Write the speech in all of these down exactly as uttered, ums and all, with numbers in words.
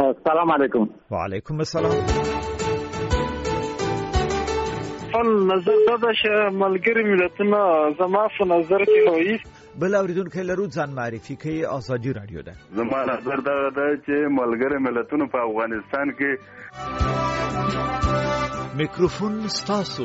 السلام علیکم. وعلیکم السلام. خپل نظر دا ده چې ملګري ملتونه زما په نظر کې وایي. بل اوریدونکو لرو ځان معرفي کوي. ازادي رادیو ده. زما نظر دا ده چې ملګري ملتونه په افغانستان کې. میکروفون ستاسو.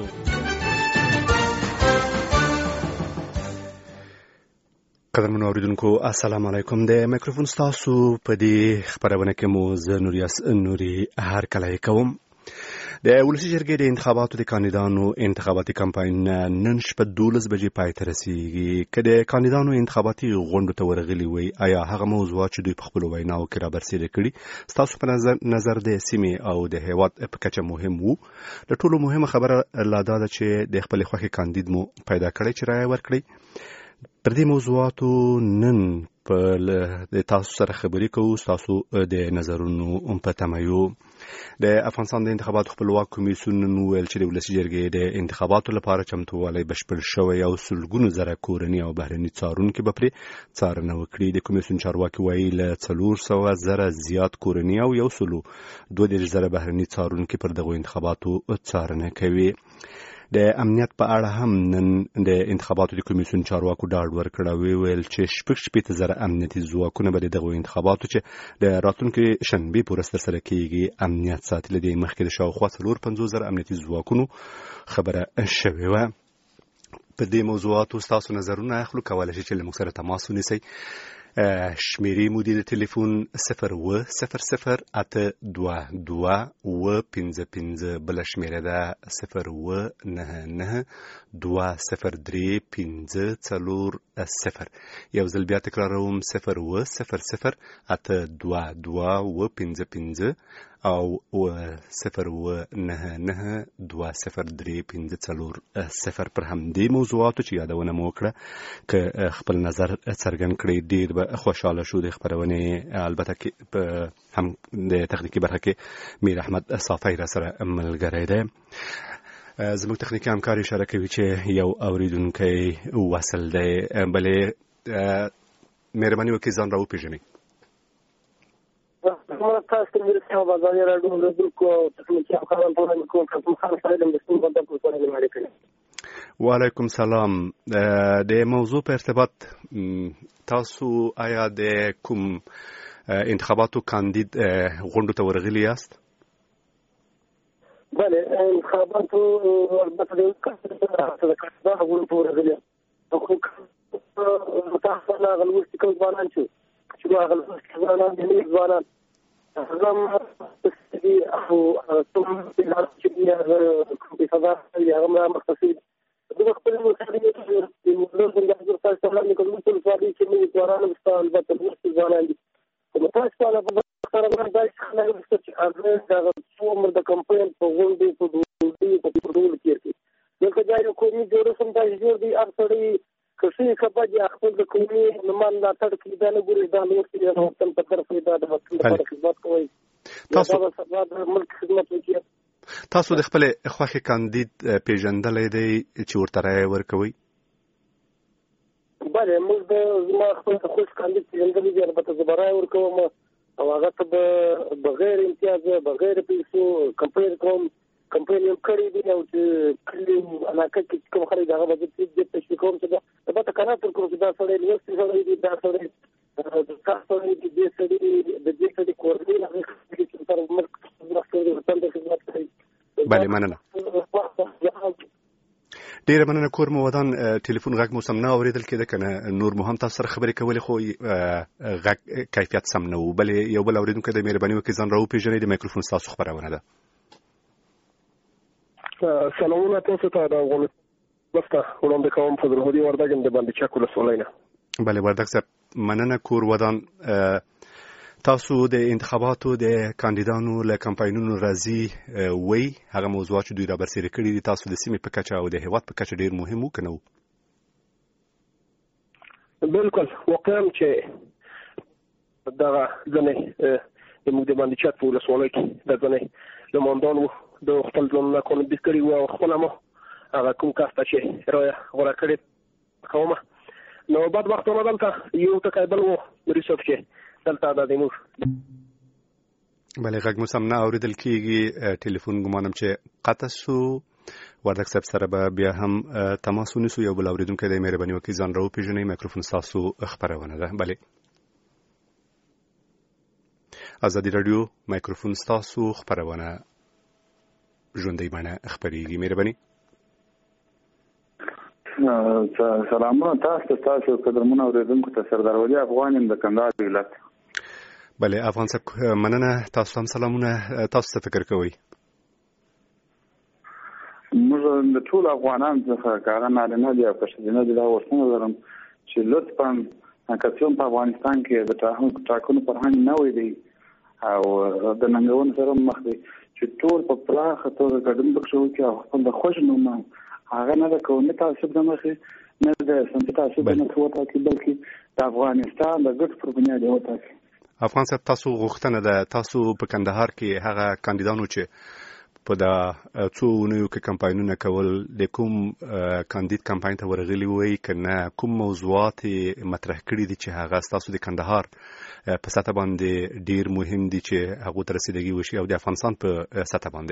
قدرمنو اوریدونکو السلام علیکم. د میکروفون ستاسو په دې خبرونه کې مو زه نوریاس نوري هر کله کوم. د ولسی جرګې د انتخاباتو د کاندیدانو انتخاباتي کمپاین نن شپه دولس بجې پای ته رسیږي. که د کاندیدانو انتخاباتي غونډو ته ورغلي وي، آیا هغه موضوعات چې دوی په خپلو ویناوو کې رابرسېره کړي ستاسو په نظر نظر د سیمې او د هیواد په کچه مهم وو؟ د ټولو مهمه خبره لا دا ده چې د خپلې خوښې کاندید مو پیدا کړی چې رایه ورکړئ. پر دې موضوعاتو نن په تاسو سره خبرې کوو. تاسو د نظرونو په تمه یو. د افغانستان د انتخاباتو خپلواک کمیسیون نن وویل چې د ولسي جرګې د انتخاباتو لپاره چمتووالی بشپړ شوی او سلګونو زره کورني او بهرني څارونکي به پرې څارنه وکړي. د کمیسیون چارواکي وایي له څلور سوه زره زیات کورني او یو سلو دوه دېرش زره بهرني څارونکي پر دغو انتخاباتو څارنه کوي. د امنیت په اړه هم نن د انتخاباتو د کمیسیون چارواکو ډاډ ورکړ او ویل چې شپږ شپېته زره امنیتي ځواکونه به د دغو انتخاباتو چې د راتلونکي شنبې پورې ترسره کیږي امنیت ساتي. له دې مخکې د شاوخوا څلور پنځوس زره امنیتي ځواکونو خبره شوې وه. په دې موضوعاتو ستاسو نظرونه اخلو. کولی شئ چې له موږ سره تماس ونیسئ. شمیرې مو د تلیفون صفر اوه صفر صفر اته دوه دوه اوه پنځه پنځه. بله شمیره ده صفر اوه نهه نهه دوه صفر درې پنځه څلور صفر. یو ځل بیا تکراروم صفر اوه صفر صفر اته دوه دوه اوه پنځه پنځه او صفر اوه نهه نهه دوه صفر درې پنځه څلور صفر. پر همدې موضوعاتو چې یادونه مو وکړه که خپل نظر څرګند کړئ ډېر به خوشحاله شو. د خبرونې البته په هم د تخنیکي برخه کې میر احمد صافی را سره ملګری دی. زموږ تخنیکي همکار اشاره کوي چې یو اوریدونکی وصل دی. بلې مهرباني وکړئ ځان را وپېژنئ. وعلیکم سلام. د موضوع په ارتباط تاسو آیا د کوم انتخاباتو کاندید غونډو ته ورغلي یاست؟ بله، انتخاباتو البته د غونډو ته ورغلي یم. متاسفانه هغه لوستي کوم ځوانان چې چې هغه لوستي ځوانان د نوي ځوانان هغه او څوم چې هغه کوم صدا یې هغه مختصي د خپل مسایلو د موضوع د حضور تاسو ته نه کوم څه سوالي چې موږ ځوانان مستان البته لوستي ځوانان دي. متاسفانه په سره باندې خلک چې هغه د عمر د کمپاین په غونډې په دوی په ټول کې دي. دغه ځای کومي جوړ سم دا جوړ دي اکثري کسي خبر دي خپل د کومي نمان لا تر کې دا نه ګوري دا نور چې نو تم په طرف دا د خدمت کوي. تاسو ملک خدمت کوي. تاسو د خپل خوښي کاندید پیژندلې دی چې ورته رایه ورکوي؟ بله، موږ د زما خپل خوښ کاندید پیژندلې دی. البته زه به رایه ورکوم او هغه ته به بغیر امتیاز بغیر پیسو کمپاین کوم. کمپاین یې کړی دی او چې کلی علاقه کې کوم خلک هغه به د تشویق کوم چې البته قناعت ورکوم چې دا سړی لوستي سړی دی، دا سړی د تاسو د دې سړي د دې سړي کورنۍ هغه چې تر ملک د خدمت کوي. بله، مننه. ډیره مننه. کور مو ودان ټلیفون غږ مو سم نه اوریدل کېده کنه نور مو هم تاسو سره خبرې کولې خو غږ کیفیت سم نه و. بلې یو بل اوریدونکی د مهرباني وکړئ ځان را وپېژنئ. د مایکروفون ستاسو خبرونه ده. سلامونه تاسو ته. د افغانستان وسته وړاندې کوم په درهودي وردګ د باندې چک ولسوالۍ نه. بله وردګ صاحب مننه. کور ودان تاسو د انتخاباتو د کاندیدانو له کمپاینونو راځي وی هغه موضوعات چې دوی را برسېره کړي دي تاسو د سیمې په کچه او د هیواد په کچه ډېر مهم و که نه و؟ بالکل واقعا چې دغه ځنې زموږ د باندې چک په ولسوالۍ کې د ځنې نمایندان وو د خپل ځانونه کاندید کړي وو او خپله مو هغه کوم کس ته چې رایه غوره کړې کومه نو بعد وختونه دلته یو ټکی بل و ریسوب چې دلته د موږ بله غږ مو سم نه اورېدل کېږي. ټلیفون ګمانم چې قطع شو. وردک صاحب سره به بیا هم تماس ونیسو. یو بل اورېدونکی دی، مهرباني وکړئ ځان را وپېژنئ. مایکروفون ستاسو خپرونه ده. بله ازادي راډیو مایکروفون ستاسو خپرونه ژوندۍ بڼه خپرېږي. مهرباني. سلامونه تاسو ته، تاسو قدرمن اورېدونکو ته. سردار ولی افغان یم د کندهار ولایت. بله افغان صاحب مننه. تاسو هم سلامونه. تاسو څه فکر کوئ؟ موږ د ټول افغانانو څخه کاغه نارینه دي او ښځینه دي دا غوښتنه لرم چې لطفا که څوم په افغانستان کې د ټاکنو فرهنګ نه وي دی او د ننګونو سره مخ دي چې ټول په پراخه توګه ګډون پکښې وکړي او خپل د خوښ نوم هغه نه د قومي تعصب د مخې نه د صنفي تعصب نه وټاکي بلکې د افغانستان د ګټو پر بنیاد یې وټاکي. افغان صاحب تاسو غوښتنه ده، تاسو په کندهار کې هغه کاندیدانو چې په دا څو اونیو کې کمپاینونه کول د کوم کاندید کمپاین ته ورغلي وي که نه، کوم موضوعات مطرح کړي دي چې هغه ستاسو د کندهار په سطح باندې ډیر مهم دي چې هغو ته رسیدګي وشي او د افغانستان په سطح باندې؟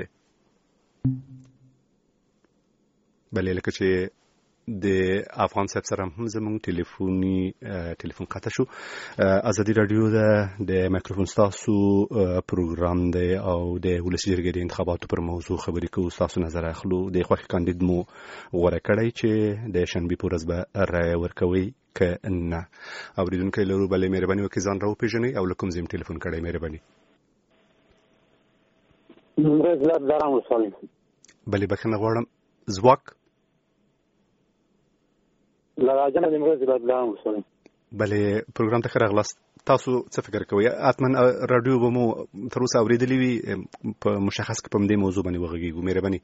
بله لکه چې د افغان صاحب سره هم زموږ ټلیفوني ټلیفون قطع شو. ازادي راډیو ده، د مایکروفون ستاسو پروګرام دی او د ولسي جرګې د انتخاباتو پر موضوع خبرې کوو، ستاسو نظر اخلو. د خوښې کاندید مو غوره کړی چې د شنبې په ورځ به رایه ورکوئ که نه؟ اورېدونکی لرو. بلې مهرباني وکړئ ځان را وپېژنئ او له کوم ځای م ټلیفون کړی؟ مهرباني. بلې بخښنه غواړم. ځواک لراجنه نیمروز بدلام وسوم. بله پروګرام ته ښه راغلاست. تاسو څه فکر کوئ؟ حتما راډیو به مو تر اوسه اورېدلې وي، په مشخص کې په همدې موضوع باندې وغږېږو. مهرباني.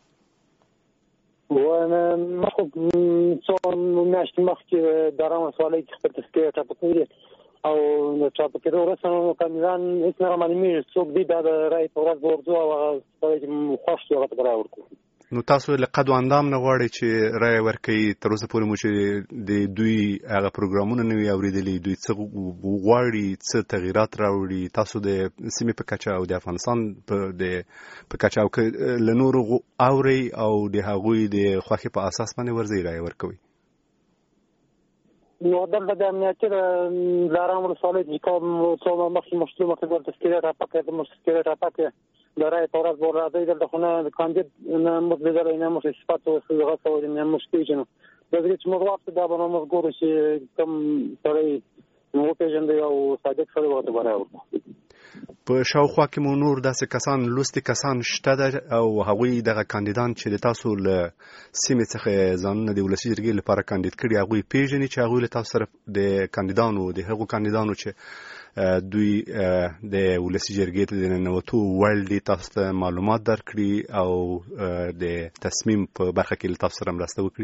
مخکې څو میاشتې مخکې د ارام ولسوالۍ کې خپل تذکره چاپ کړې او د چاپ کېدو وروسته کاندیدان هېڅ نه رامعلومېږي څوک دي. دا د رایې په ورځ به ورځو او هغه سړی چې خوښ شي هغه ته به رایه ورکړو. نو تاسو له قد و اندام نه غواړئ چې رایه ورکوئ؟ تر اوسه پورې مو چې د دوی هغه پروګرامونه نه وي اورېدلي، دوی څه غواړي، څه تغییرات راوړي تاسو د سیمې په کچه او د افغانستان په کچه، او که له نورو اورئ او د هغوی د خوښې په اساس باندې ورځئ رایه ورکوئ؟ نو دلته د امنیتي د ارام ولسوالۍ چې کوم څو مخکې مشتلو مخکې د تذکره راپاکې د تذکره راپاکې د رایې په ورځ به راځئ. دلته خو نه د کاندید نه موږ لیدلی، نه موږ صفات هغه څه نه موږ پېژنو. دا چې موږ واخلو دا به نو موږ ګورو چې کوم سړی وپېژندی او صادق سړی ورته به رایه ورکړو. په شاوخوا کې مو نور داسې کسان، لوستي کسان شته ده او هغوی دغه کاندیدان چې د تاسو له سیمې څخه ځانونه د ولسي جرګې لپاره کاندید کړي هغوی پېژني چې هغوی له تاسو سره د کاندیدانو د هغو کاندیدانو چې دوی د ولسي جرګې ته د ننوتو وړ دي تاسو ته معلومات درکړي او د تصمیم په برخه کې له تاسو سره مرسته وکړي؟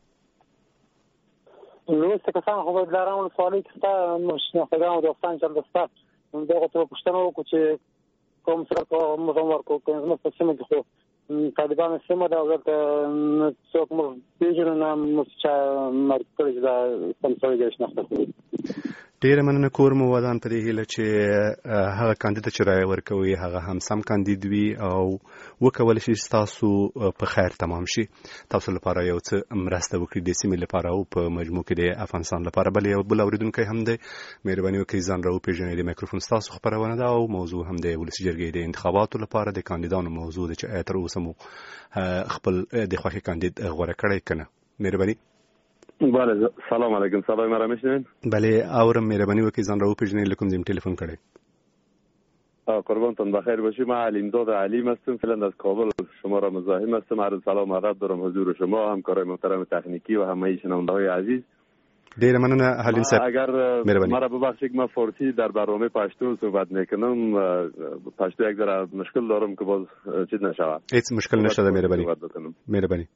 لوستي کسان خو د ارام ولسوالۍ کې شته، شناختګان او دوستان چې هلته شته. دغه ته پوښتنه وکړو چې کوم سړک موږ هم ورکړو، که زموږ په سیمه کې خو طالبانو سیمه ده او دلته څوک موږ پېژنو نه موږ چا معرفي کړی چې دا کوم سړی دی شناخته کړي. ډیره مننه. کور مو ودان په دې هیله چې هغه کاندید چې رایه ورکوي هغه هم سم کاندید وي او وکولی شي ستاسو په خیر تمام شي، تاسو لپاره یو څه مرسته وکړي د سیمې لپاره او په مجموع کې د افغانستان لپاره. بل یو بل اورېدونکی هم دی، مهرباني وکړئ ځان را وپېژنئ. د مایکروفون ستاسو خپرونه ده او موضوع هم د ولسي جرګې د انتخاباتو لپاره د کاندیدانو موضوع ده چې آیا تر اوسه مو خپل د خوښې کاندید غوره کړی که نه؟ مهرباني. بله سلام علیکم. صدای مرا میشنوین؟ بله اورم. مهربانی وکړئ ځان را وپېژنئ له کوم ځای تلفن کړی؟ قربانتون بخیر باشی. من علیمداد علیم هستم، فعلا از کابل شما را مزاحم هستم. عرض سلام و ادب دارم حضور شما، همکارای محترم تکنیکی و همه شنونده‌های عزیز. ډیره مننه حلیم صاحب. اگر مرا ببخشید من فارسی در برنامه پشتو صحبت میکنم، پشتو یک ذره مشکل دارم که باز چیز نشود. هیچ مشکل نشده. مهربانی مهربانی.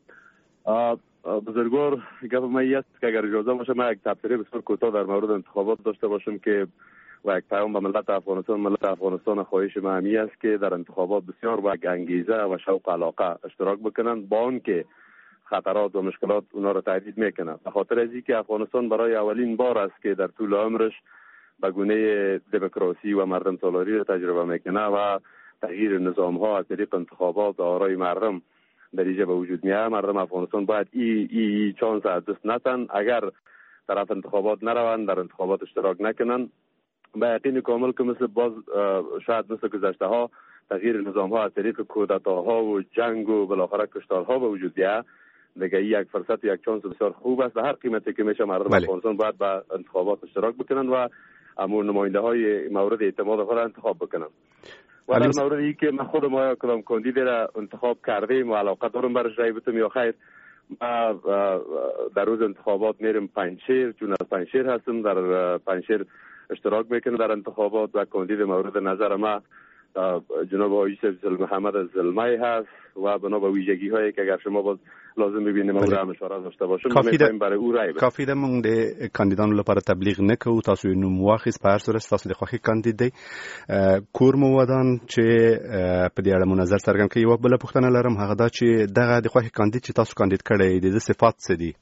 بزرگوار گپ من است که اگر اجازه باشه من یک تبصره بسیار کوتاه در مورد انتخابات داشته باشم که و یک پیام به ملت افغانستان. ملت افغانستان خواهش من همی است که در انتخابات بسیار با یک انگیزه و شوق علاقه اشتراک بکنند، با آن که خطرات و مشکلات اونا را تهدید میکنه. به خاطر از اینکه افغانستان برای اولین بار است که در طول عمرش به گونه دموکراسی و مردم سالاری را تجربه میکنه و تغییر نظام ها از طریق انتخابات آرای مردم در اینجا به وجود میاد. مردم افغانستان باید ای ای چانس از دست ندن. اگر طرف انتخابات نروند، در انتخابات اشتراک نکنن، به یقین کامل که مثل باز شاید مثل گذشته ها تغییر نظام ها از طریق کودتاها و جنگ و بالاخره کشتارها به وجود بیاد، دیگه یک فرصت و یک چانس بسیار خوب است. به هر قیمتی که میشه مردم افغانستان باید به انتخابات اشتراک بکنن و امور نماینده های مورد اعتماد خود انتخاب بکنن. و در موردی که من خودم آیا کدام کاندید را انتخاب کردیم و علاقه دارم برش رای بتم یا خیر، ما در روز انتخابات میرم پنجشیر، چون از پنجشیر هستم، در پنجشیر اشتراک میکنم در انتخابات و کاندید مورد نظر ما جناب آقای یوسف محمد زلمه هست و بنا به ویژگی هایی که اگر شما باز لازم ببینیم او را هم اشاره داشته باشم میخوایم برای او رای بدیم. کافی ده مونږ د کاندیدانو لپاره تبلیغ نکوو، تاسو یې نوم واخیست، په هر صورت تاسو د خوښې کاندید دی. کور مو ودان چې په دې اړه مو نظر څرګند کړي. یوه بله پوښتنه لرم، هغه دا چې دغه د خوښې کاندید چې تاسو کاندید کړی د ده صفات څه دي؟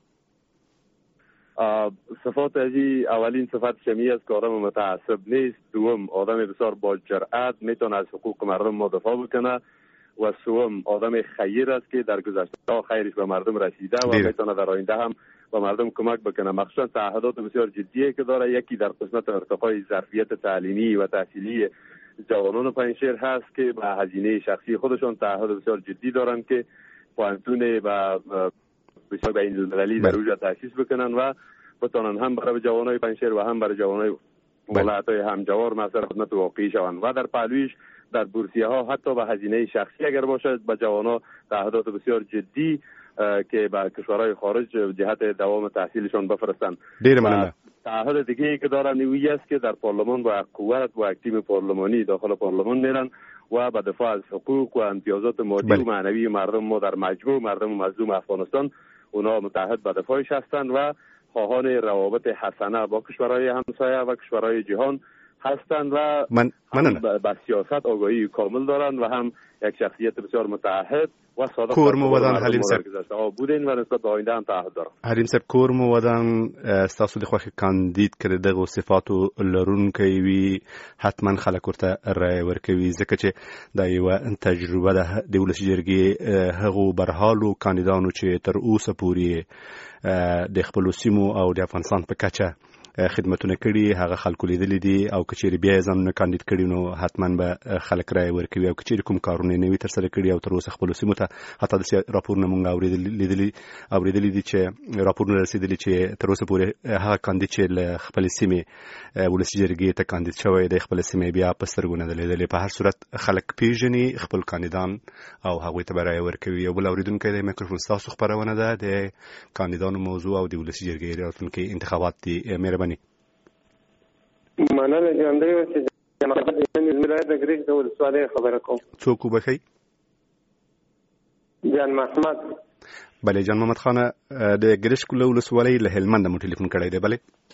صفات ازی اولین صفت شمی است که آدم متعصب نیست، دوم آدم بسیار با جرأت میتونه از حقوق مردم مدافع بکنه و سوم آدم خیر است که در گذشته خیرش به مردم رسیده و میتونه در آینده هم به مردم کمک بکنه. مخصوصا تعهدات بسیار جدی که داره، یکی در قسمت ارتقای ظرفیت تعلیمی و تحصیلی جوانان پنجشیر هست که به هزینه شخصی خودشان تعهد بسیار جدی دارن که پوانتون و بسیار بین المللی در اونجا تأسیس بکنن و بتونن هم برای جوانای پنجشیر و هم برای جوانای ولایت‌های همجوار مثلا خدمت واقعی شوند و در پهلویش در بورسیه ها حتی به هزینه شخصی اگر باشد به جوانا تعهدات بسیار جدی که به کشورهای خارج جهت دوام تحصیلشان بفرستند. دیر ممنونم. تعهد دیگه ای که دارن نیوی است که در پارلمان با قوت و تیم پارلمانی داخل پارلمان میرن و به دفاع از حقوق و امتیازات مادی بله. و معنوی مردم ما در مجموع مردم مظلوم افغانستان اونا متحد به دفاعش هستند و خواهان روابط حسنه با کشورهای همسایه و کشورهای جهان هستند و من من با سیاست آگاهی کامل دارند و هم یک شخصیت بسیار متعهد و صادق کورمو ودان حلیم صاحب بودین و نسبت به آینده هم تعهد دارم. حلیم صاحب کورمو ودان تاسو د خوښ کاندید کړي دغه صفاتو لرونکی وي، حتما خلک ورته رای ورکوي ځکه چې دا یوه تجربه ده د ولسي جرګې هغو برحالو کاندیدانو چې تر اوسه پورې د خپلو سیمو او د افغانستان په کچه خدمتونه کړي، هغه خلکو لیدلي دي او که چیرې بیا یې ځانونه کاندید کړي نو حتما به خلک رای ورکوي او که چیرې کوم کارونه یې نه وي ترسره کړي او تر اوسه خپلو سیمو ته حتی داسې راپورونه مونږ اورېدلي اورېدلي دي چې راپورونه رسېدلي چې تر اوسه پورې هغه کاندید چې له خپلې سیمې ولسي جرګې ته کاندید شوی دی خپله سیمه بیا په سترګو نه ده لیدلې. په هر صورت خلک پیژني خپل کاندیدان او هغوی ته به رای ورکوي. یو بل اورېدونکی دی، میکروفون ستاسو خپرونه ده، د کاندیدانو موضوع او د ولسي جرګې راتلونکي انتخابات دي. مهرباني. مننه جان دی چې جناب د ولایت د ګریج د ولسوالۍ خبره کوم. څوک وبخئ؟ جان محمد. بله جان محمد خان د ګریج له ولسوالۍ له هلمند مو ټلیفون کړی دی. بله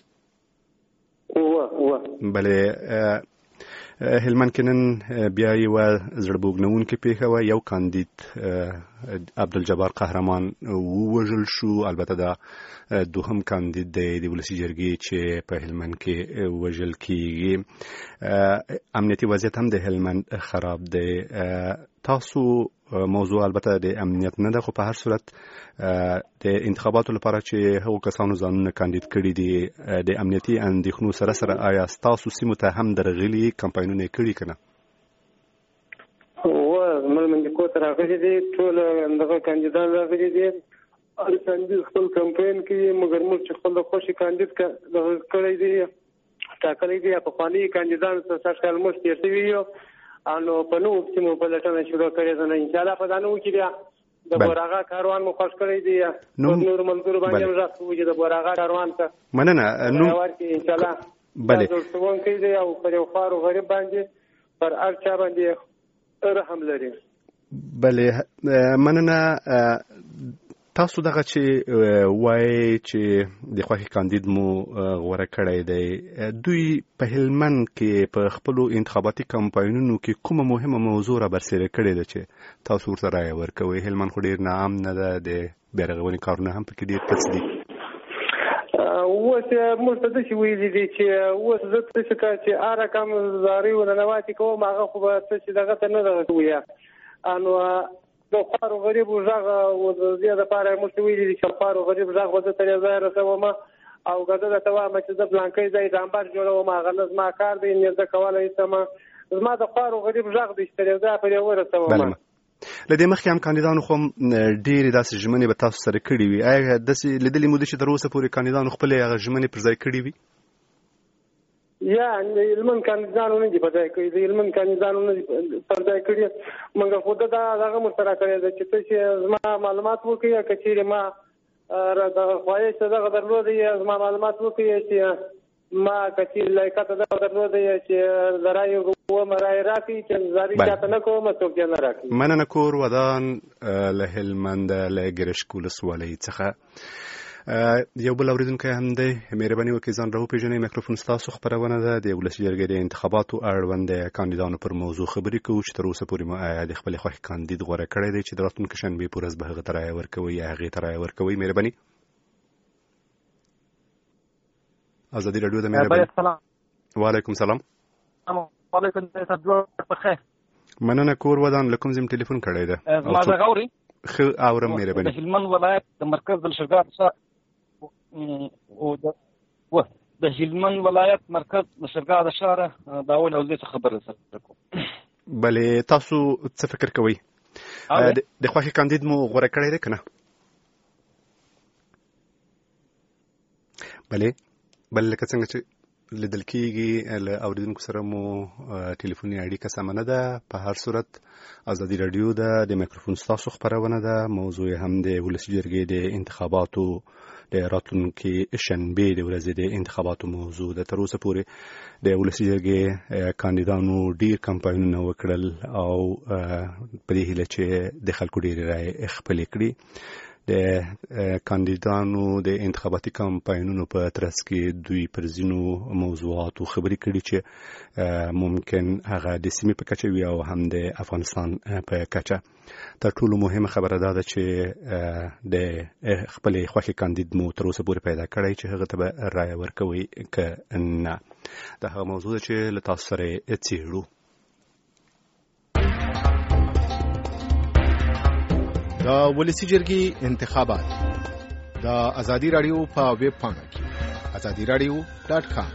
وه وه بله هلمند کې نن بیا یوه زړه بوږنونکې پیښه وه. یو کاندید عبدالجبار قهرمان ووژل شو. البته دا دوهم کاندید دی د ولسي جرګې چې په هلمند کې وژل کیږي. امنیتي وضعیت هم د هلمند خراب دی. تاسو موضوع البته د امنیت نه ده خو په هر صورت د انتخاباتو لپاره چې هغو کسانو ځانونه کاندید کړي دي د امنیتي اندېښنو سره سره آیا ستاسو سیمو ته هم درغلي کمپاینونه یې کړي که نه؟ هو زموږ منډیکو ته راغلي دي، ټول دغه کاندیدان راغلي دي، هر کاندید خپل کمپاین کوي، مګر موږ چې خپل د خوښې کاندید دغه کړی دی ټاکلی دی. پخواني کاندیدان سږ کال موږ تېر شوي یو نو په نوو سیمو پلټنه شروع کړې ده. نو انشاءالله په دا نوو کې بیا د بوراغا کاروان مو خوښ کړی دی. نور ملګرو باندې هم غږ کوو چې د بوراغا کاروان ته مننه نوم ورکړي انشاءالله. بله ځوړسوونکی دی او پر یو خوار غریب باندې پر هر چا باندې رحم لري. بله مننه. تاسو دغه چې وایي چې د خوښې کاندید مو غوره کړی دی، دوی په هلمند کې په خپلو انتخاباتي کمپاینونو کې کومه مهمه موضوع را برسېره کړې ده چې تاسو ورته رایه ورکوئ؟ هلمند خو ډېر ناامنه ده، د بیارغونې کارونه هم پکې ډېر کڅ دي. اوس موږ ته داسې ویلي دي چې اوس زه څه که چې هر رقم زارۍ ورننواتې کوم هغه خو به څه چې دغه ته نه دغه ویه نو د خوار و غریبو غږ د دې دپاره موږ ته ویلي دي چې خوار و غریب غږ به زه تر یو ځایه رسوم او که زه درته وایم چې زه پلانکی ځای ډامبر جوړوم هغه نه زما کار دی نه زه کولی شم زما د خوار و غریب غږ دی چې تر یو ځایه پرې ورسوم. له دې مخکې هم کاندیدانو خو ډېرې داسې ژمنې به تاسو سره کړې وي. آیا داسې لیدلې مو ده چې تر اوسه پورې کاندیدانو خپلې هغه ژمنې پر ځای کړې وي؟ یا هلمند کاندیدانو نه دي پر ځای کړي، د هلمند کاندیدانو نه دي پر ځای کړي. مګر خو ده دا دغه مو سره کړی ده چې ته چې زما معلومات وکړي یا که چېرې ما دغه خواهش دغه درلودی یا زما معلومات وکړي چې ما که چېرې لایقته دغه درلودی چې د رایې ومه رایې راکړي چې زارۍ چاته نه کومه څوک یې نه راکړي. مننه کور ودان له هلمنده له ګرشک ولسوالۍ څخه. یو بل اورېدونکی هم دی، مهرباني وکړئ ځان راوپېژنئ. میکروفون ستاسو خپرونه ده د ولسي جرګې د انتخاباتو اړوند د کاندیدانو پر موضوع خبرې کوو چې تر اوسه پورې مو د خپلې خوښې کاندید غوره کړی دی چې د راتلونکي شنبې په ورځ به هغه ته رایه ورکوئ یا هغې ته رایه ورکوئ. مهرباني. ازادي راډیو د مهرباني. وعلیکم سلام. وعلیکم السلام. بخیر. مننه کور ودان. له کوم ځای تلیفون کړی ده؟ زما غږ اورئ؟ ښه اورم. مهرباني. د هلمند ولایت د مرکز د لشکرګاه څخه او د هلمند ولایت مرکز لشکرګاه د ښاره د اول او زه څه خبره سره کوم. بلې تاسو څه فکر کوئ؟ د خوښې کاندید مو غوره کړی دی که نه؟ بلې بل لکه څنګه چې لیدل کېږي له اورېدونکو سره مو ټلیفوني اړیکه سمه نه ده. په هر صورت ازادي راډیو ده، د میکروفون ستاسو خپرونه ده. موضوع هم د ولسي جرګې د انتخاباتو د راتلونکي شنبې د ورځې د انتخاباتو موضوع ده. تر اوسه پورې د ولسي جرګې کاندیدانو ډېر کمپاینونه وکړل او په دې هیله چې د خلکو ډېرې رایې خپلې کړي. د کاندیدانو د انتخاباتي کمپاینونو په ترڅ کې دوی پر ځینو موضوعاتو خبرې کړي چې ممکن هغه د سیمې په کچه وي او هم د افغانستان په کچه. تر ټولو مهمه خبره دا ده چې د خپلې خوښې کاندید مو تر اوسه پورې پیدا کړی چې هغه ته به رایه ورکوئ که نه. دا هغه موضوع ده چې له تاسو سره یې څېړو. د ولسي جرګې انتخابات د ازادي راډیو په ویب پاڼه کې ازادي راډیو ډاټ کام.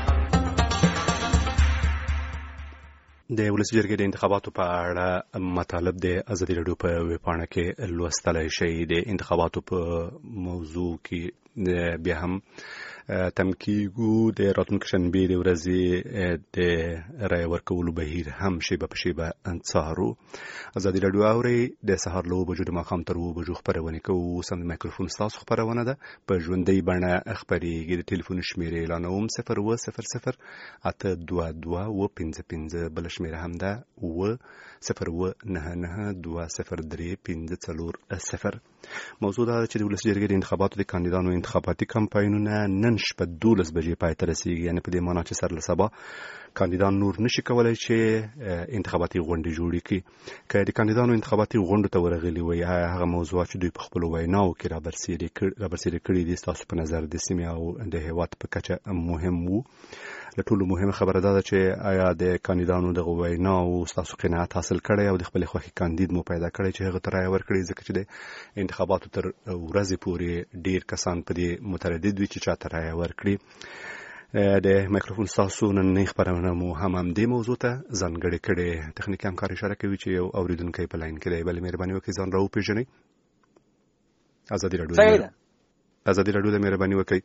د ولسي جرګې د انتخاباتو په اړه مطالب د ازادي راډیو په ویب پاڼه کې لوستلی شئ. د انتخاباتو په موضوع کې بیا هم تم کېږو. د راتلونکي شنبې د ورځې د رایې ورکولو بهیر هم شیبه په شیبه څارو. ازادي راډیو اورئ. د سهار له اوه بجو د ماښام تر اوه بجو خپرونې کوو. اوس هم د مایکروفون ستاسو خپرونه ده، په ژوندۍ بڼه خپرېږي. د ټلیفون شمېرې اعلانوم صفر اوه صفر صفر اته دوه دوه اوه پنځه پنځه. بله شمېره هم ده اوه صفر اوه نهه نهه دوه صفر درې پنځه څلور صفر. موضوع دا ده چې د ولسي جرګې د انتخاباتو د کاندیدانو انتخاباتي کمپاینونه نن شپه دولس بجې پای ته رسېږي. یعنې په دې معنا چې سر له سبا کاندیدان نور نشي کولی چې انتخاباتي غونډې جوړې کړي. که د کاندیدانو انتخاباتي غونډو ته ورغلي وي، هغه موضوعات چې دوی په خپلو ویناو کې رابرسېرې کړي دي ستاسو په نظر د سیمې او د هېواد په کچه مهم وو؟ له ټولو مهمه خبره دا ده چې آیا د کاندیدانو دغه ویناو ستاسو قناعت حاصل کړی او د خپلې خوښې کاندید مو پیدا کړی چې هغه ته رایه ورکړي؟ ځکه چې د انتخاباتو تر ورځې پورې ډېر کسان په دې متردد وي چې چاته رایه ورکړي. د میکروفون ستاسو نننۍ خپرونه مو هم همدې موضوع ته ځانګړې کړې. تخنیکي همکار اشاره کوي چې یو اورېدونکی په لاین کې دی. بلې مهرباني وکړئ ځان راوپېژنئ. ازادي راډیو ازادي راډیو د مهرباني وکړئ.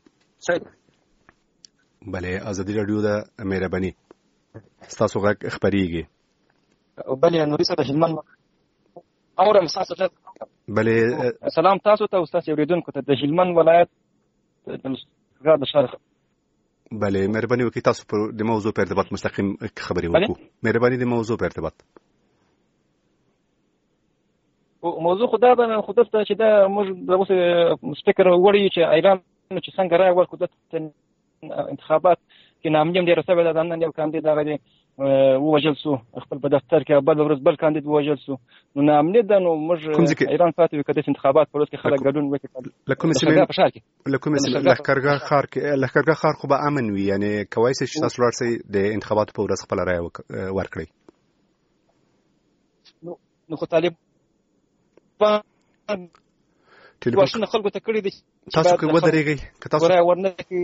بلې ازادي راډیو د مهرباني ستاسو غږ خپرېږي. بلې نوري صاحب د هلمند اورم ستاسو غږ. بلې سلام تاسو ته او ستاسو اورېدونکو ته د هلمند ولایت د ښار. بله مهرباني وکړئ تاسو پر د موضوع په ارتباط مستقیم خبرې وکړو. مهرباني د موضوع په ارتباط. موضوع خو دا ده خو دلته چې دا موږ د اوس فکر وړی چې ایران چې څنګه رایه ورکړو د انتخابات کې نامني هم ډېره سوې ده. نن یو کاندید هغه دی ووژل سو خپل په دفتر کې، بل ورځ بل کاندید ووژل سو. نو نامني ده، نو موږ ایران پاتې وي که داسې انتخابات په ورځ کې خلک ګډون وکړي. له کومې سیمې په ښار کې له کومې سیمې لښکرګاه ښار کې لښکرګاه ښار خو به امن وي، یعنې کولی شئ چې تاسو ولاړ شئ د انتخاباتو په ورځ خپله رایه ورکړئ. نو خو طالبان ټلیفون خلکو ته کړي دي تاسو که ودرېږئ که تاسو رایه ورنه کړي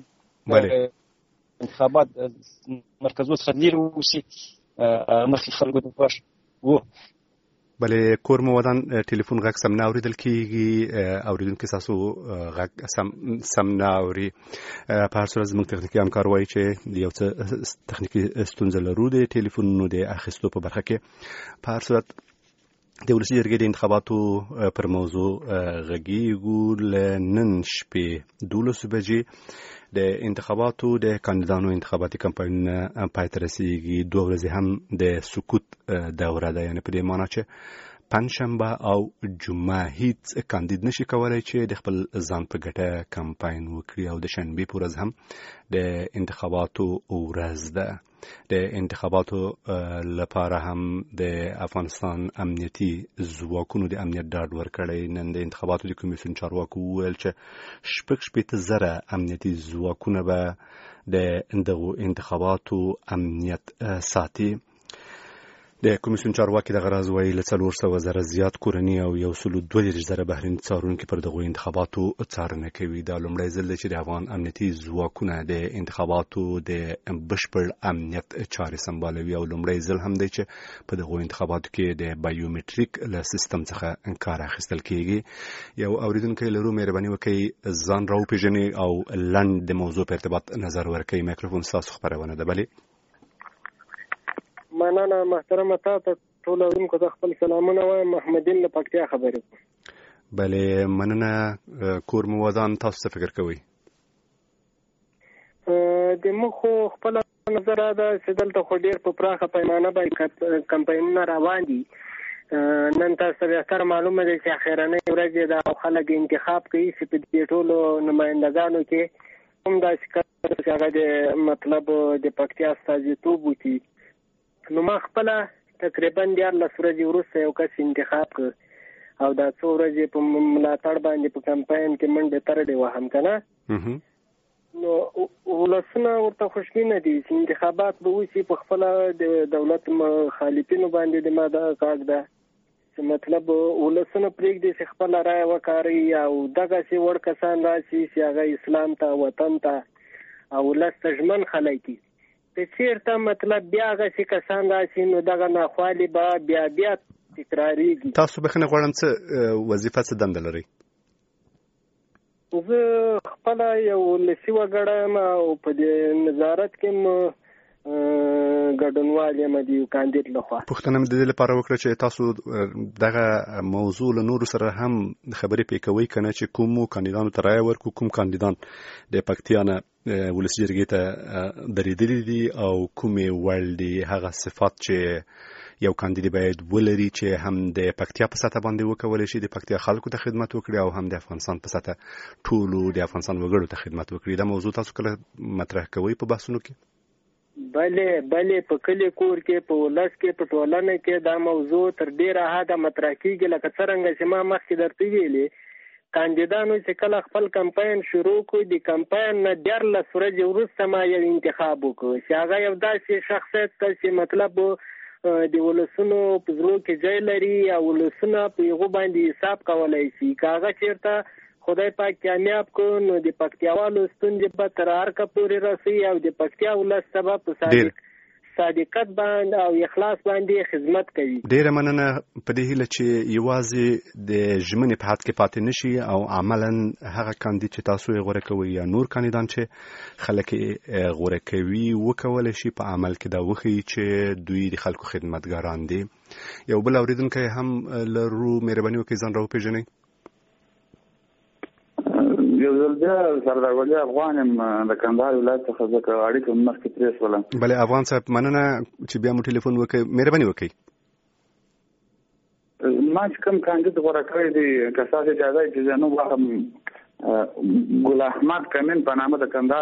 انتخابات مرکزو څخه لرې اوسي مخکې خلکو ته خوښ و. بلې کور مو ودان ټلیفون غږ سم نه اورېدل کېږي، اورېدونکي ستاسو غږ سم سم نه اوري. په هر صورت زموږ تخنیکي همکار وایي چې یو څه تخنیکي ستونزه لرو د ټلیفونونو د اخیستو په برخه کې. په هر صورت د ولسي جرګې د انتخاباتو پر موضوع غږیږو. له نن شپې دولسو بجې د انتخاباتو د کاندیدانو انتخاباتي کمپاینونه پای ته رسیږي. دوه ورځې هم د سکوت دوره ده، یعنې په دې معنا چې پنجشنبه او جمعه هیڅ کاندید نشي کولای چې د خپل ځان په ګټه کمپاین وکړي، او د شنبې په ورځ هم د انتخاباتو ورځ ده. د انتخاباتو لپاره هم د افغانستان امنیتي ځواکونو د امنیت ډاډ ورکړی. نن د انتخاباتو د کمیسیون چارواکو وویل چې شپږ شپېته زره امنیتي ځواکونه به د دغو انتخاباتو امنیت ساتي. د کمیسیون چارواکي دغه راز وایي له څلور سوه زره زیات کورني او یو سلو دوه دېرش زره بهرني څارونکي پر دغو انتخاباتو څارنه کوي. دا لومړی ځل دی چې د افغان امنیتي ځواکونه د انتخاباتو د بشپړ امنیت چارې سمبالوي، او لومړی ځل هم دی چې په دغو انتخاباتو کې د بایومټریک له سیستم څخه کار اخیستل کېږي. یو اورېدونکی لرو، مهرباني وکړئ ځان راوپېژنئ او لنډ د موضوع په ارتباط نظر ورکړئ. میکروفون ستاسو خپرونه ده. بلې مننه محترمه، تا ته ټول اورونکو ته خپل سلامونه وایم. محمدین له پکتیا خبرې کوم. بلې مننه. کور مو ودان، تاسو څه فکر کوئ؟ د موږ خو خپل نظر ده چې دلته خو ډېر په پراخه پیمانه باندې کمپاینونه روان دي. نن تاسو بهتر معلومه ده چې اخرنۍ ورځ ده او خلک انتخاب کوي چې په دې ټولو نمایندګانو کې هم داسې کار چې هغه د مطلب د پکتیا استازیتوب وکړي. نو ما خپله تقریبا دیارلس ورځې وروسته یو کس انتخاب کړ او دا څو ورځې په ملاتړ باندې په کمپاین کې منډې ترډې وهم که نه. نو ولسونه ورته خوشبینه دي چې انتخابات به وشي. په خپله د دولت مخالفینو باندې د ما دغه کاږ ده چې مطلب ولسونه پرېږدي چې خپله رایه وکاروي او دغسې وړ کسان راشي چې هغه اسلام ته، وطن ته او ولس ته ژمن خلک دي. که چېرته مطلب بیا هغسې کسان راشي نو دغه ناخوالې به بیا بیا تکرارېږي. تاسو بخښنه غواړم، څه وظیفه څه دنده لرئ؟ زه خپله یو ولسي وګړی یم او په دې نظارت کې م ګډونوال یم د یو کاندید لخوا. پوښتنه مې د دې لپاره وکړه چې تاسو دغه موضوع له نورو سره هم خبرې پې کوئ که نه، چې کومو کاندیدانو ته رایه ورکړو، کوم کاندیدان د پکتیا نه ولسي جرګې ته درېدلي دي او کومې وړ دي هغه صفات چې یو کاندید باید ولري چې هم د پکتیا په سطح باندې وکولی شي د پکتیا خلکو ته خدمت وکړي او هم د افغانستان په سطح ټولو د افغانستان وګړو ته خدمت وکړي. دا موضوع تاسو کله مطرح کوئ په بحثونو کې؟ بلې بلې په کلي کور کې، په ولس کې، په ټولنه کې دا موضوع تر ډېره حده مطرح کېږي. لکه څرنګه چې ما مخکې درته ویلې، کاندیدانو چې کله خپل کمپاین شروع کړو، د کمپاین نه دیارلس ورځې وروسته ما یو انتخاب وکړ چې هغه یو داسې شخصیت ته چې مطلب د ولسونو په زړه کې ځای لري او ولسونه په هغو باندې حساب کولی شي. که هغه چېرته خدای پاک کامیاب کړو نو د پکتیاوالو ستونزې به تر هرکه پورې رسوي او د پکتیا ولس ته به په صادق صادقت باندې او اخلاص باندې خدمت کوي. ډیره مننه. په دې هیله چې یوازې د ژمنې په حد کې پاتې نشي او عملا هغه کاندید چې تاسو یې غوره کوئ یا نور کاندیدان چې خلک یې غوره کوي وکولی شي په عمل کې دا وښیي چې دوی د خلکو خدمتګاران دي. یو بل اورېدونکی هم لرو، مهرباني وکړئ ځان راوپېژنئ. یو ځل بیا سردار ولی افغان یم د کندهار ولایت څخه، ځکه اړیکه مې مخکې پرې شوله. بلې افغان صاحب مننه چې بیا مو ټلیفون وکړئ، مهرباني وکړئ. ما چې کوم کاندید غوره کړی دی که ستاسو اجازه وي چې زه نوم واخلم، ګل احمد کمین په نامه د کندهار